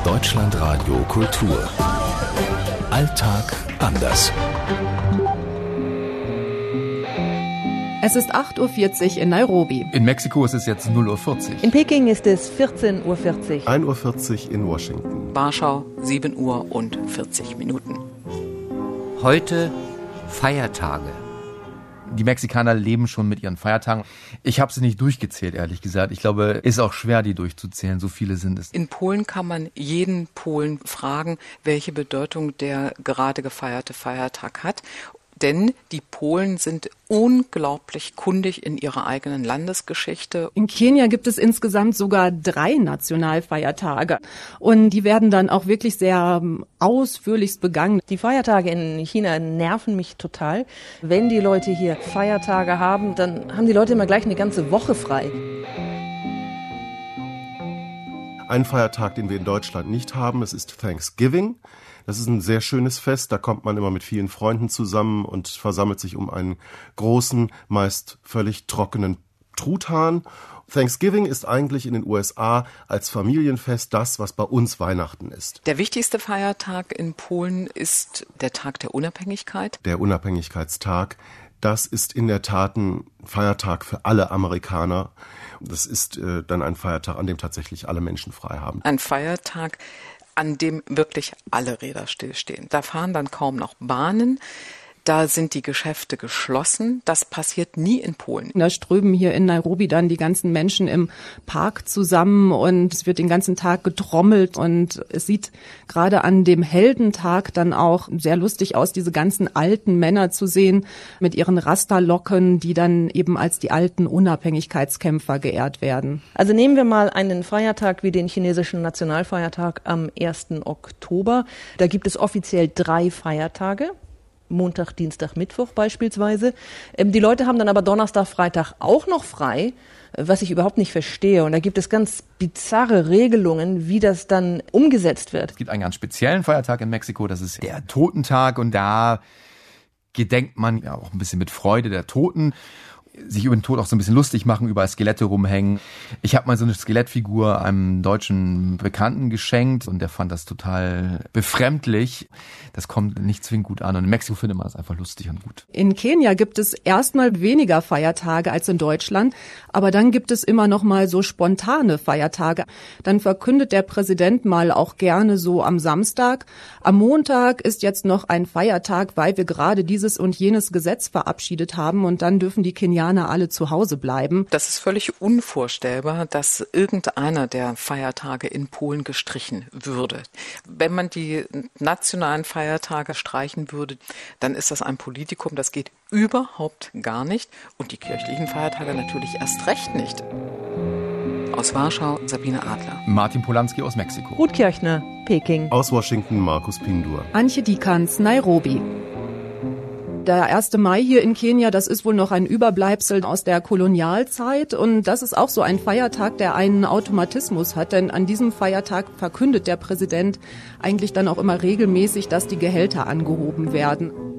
Deutschlandradio Kultur. Alltag anders. Es ist 8:40 Uhr in Nairobi. In Mexiko ist es jetzt 0:40 Uhr. In Peking ist es 14:40 Uhr. 1:40 Uhr in Washington. Warschau 7:40 Uhr. Heute Feiertage. Die Mexikaner leben schon mit ihren Feiertagen. Ich habe sie nicht durchgezählt, ehrlich gesagt. Ich glaube, es ist auch schwer, die durchzuzählen. So viele sind es. In Polen kann man jeden Polen fragen, welche Bedeutung der gerade gefeierte Feiertag hat. Denn die Polen sind unglaublich kundig in ihrer eigenen Landesgeschichte. In Kenia gibt es insgesamt sogar 3 Nationalfeiertage. Und die werden dann auch wirklich sehr ausführlichst begangen. Die Feiertage in China nerven mich total. Wenn die Leute hier Feiertage haben, dann haben die Leute immer gleich eine ganze Woche frei. Ein Feiertag, den wir in Deutschland nicht haben, es ist Thanksgiving. Das ist ein sehr schönes Fest, da kommt man immer mit vielen Freunden zusammen und versammelt sich um einen großen, meist völlig trockenen Truthahn. Thanksgiving ist eigentlich in den USA als Familienfest das, was bei uns Weihnachten ist. Der wichtigste Feiertag in Polen ist der Tag der Unabhängigkeit. Der Unabhängigkeitstag, das ist in der Tat ein Feiertag für alle Amerikaner. Das ist dann ein Feiertag, an dem tatsächlich alle Menschen frei haben. Ein Feiertag, an dem wirklich alle Räder stillstehen. Da fahren dann kaum noch Bahnen. Da sind die Geschäfte geschlossen. Das passiert nie in Polen. Da strömen hier in Nairobi dann die ganzen Menschen im Park zusammen und es wird den ganzen Tag getrommelt und es sieht gerade an dem Heldentag dann auch sehr lustig aus, diese ganzen alten Männer zu sehen mit ihren Rasterlocken, die dann eben als die alten Unabhängigkeitskämpfer geehrt werden. Also nehmen wir mal einen Feiertag wie den chinesischen Nationalfeiertag am 1. Oktober. Da gibt es offiziell 3 Feiertage. Montag, Dienstag, Mittwoch beispielsweise. Die Leute haben dann aber Donnerstag, Freitag auch noch frei, was ich überhaupt nicht verstehe. Und da gibt es ganz bizarre Regelungen, wie das dann umgesetzt wird. Es gibt einen ganz speziellen Feiertag in Mexiko, das ist der Totentag. Und da gedenkt man ja auch ein bisschen mit Freude der Toten. Sich über den Tod auch so ein bisschen lustig machen, überall Skelette rumhängen. Ich habe mal so eine Skelettfigur einem deutschen Bekannten geschenkt und der fand das total befremdlich. Das kommt nicht zwingend gut an und in Mexiko findet man das einfach lustig und gut. In Kenia gibt es erstmal weniger Feiertage als in Deutschland, aber dann gibt es immer noch mal so spontane Feiertage. Dann verkündet der Präsident mal auch gerne so am Samstag. Am Montag ist jetzt noch ein Feiertag, weil wir gerade dieses und jenes Gesetz verabschiedet haben und dann dürfen die Kenianer alle zu Hause bleiben. Das ist völlig unvorstellbar, dass irgendeiner der Feiertage in Polen gestrichen würde. Wenn man die nationalen Feiertage streichen würde, dann ist das ein Politikum, das geht überhaupt gar nicht. Und die kirchlichen Feiertage natürlich erst recht nicht. Aus Warschau, Sabine Adler. Martin Polanski aus Mexiko. Ruth Kirchner, Peking. Aus Washington, Markus Pindur. Antje Dikans, Nairobi. Der 1. Mai hier in Kenia, das ist wohl noch ein Überbleibsel aus der Kolonialzeit und das ist auch so ein Feiertag, der einen Automatismus hat, denn an diesem Feiertag verkündet der Präsident eigentlich dann auch immer regelmäßig, dass die Gehälter angehoben werden.